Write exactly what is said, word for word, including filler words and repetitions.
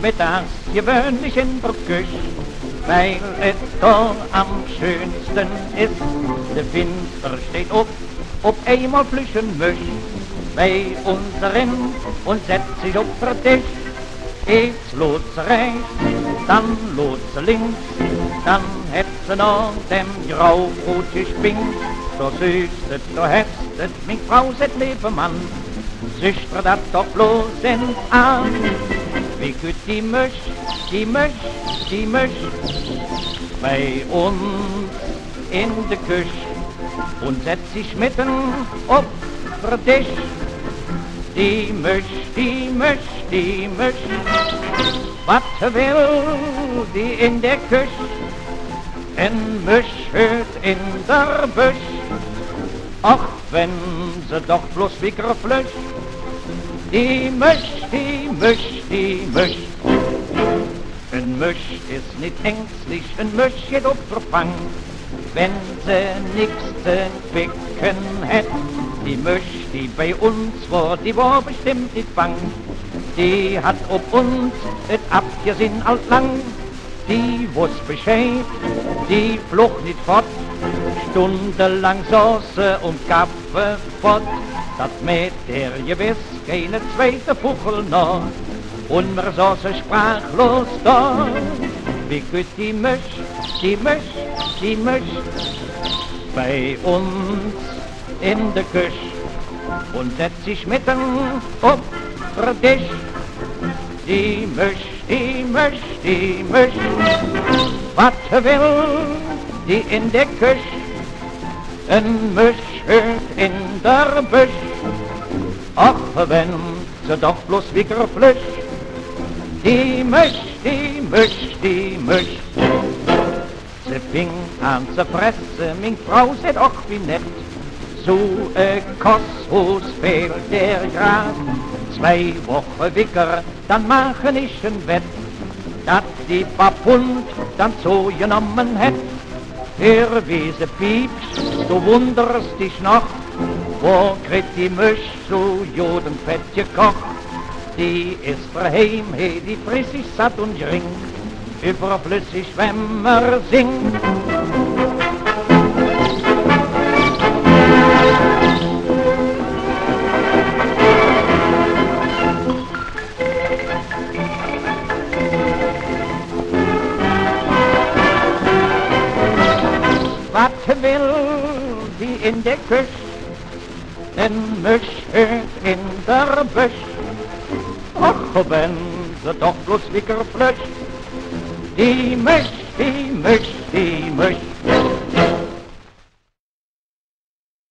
mittags gewöhnlich in der Küche, weil es da am schönsten ist. Der Finster steht auf, ob einmal Flüchen Misch, bei unserin und setzt sich auf den Tisch. Geht's los rechts, dann los links, dann hätt sie noch dem grau-rot gespinkt. So süßet, so hästet, mein Frau set Lebemann, süchtet dat doch bloß in an. Wie gut die Misch, die Misch, die Misch, bei uns in de Küche und setzt sich mitten auf den Tisch. Die Misch, die Misch, die Misch, was will die in der Küche? Ein Misch hört in der Büsch, ach wenn sie doch bloß wickere Flösch. Die Misch, die Misch, die Misch, ein Misch ist nicht ängstlich, ein Misch geht auf Verfang, wenn sie nix zu ficken hätt. Die Misch, die bei uns war, die war bestimmt nicht bang. Die hat ob uns et abgesinn alt lang. Die wusst Bescheid, die flucht nicht fort. Stundenlang Sauce und Kaffee fort. Dat mit der gewiss keine zweite Puchel noch. Und mir Sauce sprachlos da. Wie gut die Misch, die Misch, die Misch, bei uns in der Küche und setzt sich mitten auf den Tisch. Die Misch, die Misch, die Misch, was will die in der Küche? Ein Misch hört in der Büsch, ach wenn sie doch bloß wicker Flüsch. Die Misch, die Misch, die Misch, sie fing an zu fressen, mein Frau seht auch wie nett. So ein Kosshus fehlt der grad, zwei Wochen wicker, dann machen ich ein Wett, dat die paar Pfund dann so genommen hätt. Hör wie sie piepst, du wunderst dich noch, wo kriegt die Misch so Jodenfett gekocht. Die ist verheim, hey, die friss ich satt und gering, überflüssig, wenn man singt. Was will die in der Küche? Ein Misch hört in der Büsch, ach wenn sie doch bloß wicker Flösch. Die Misch, die Misch, die Misch,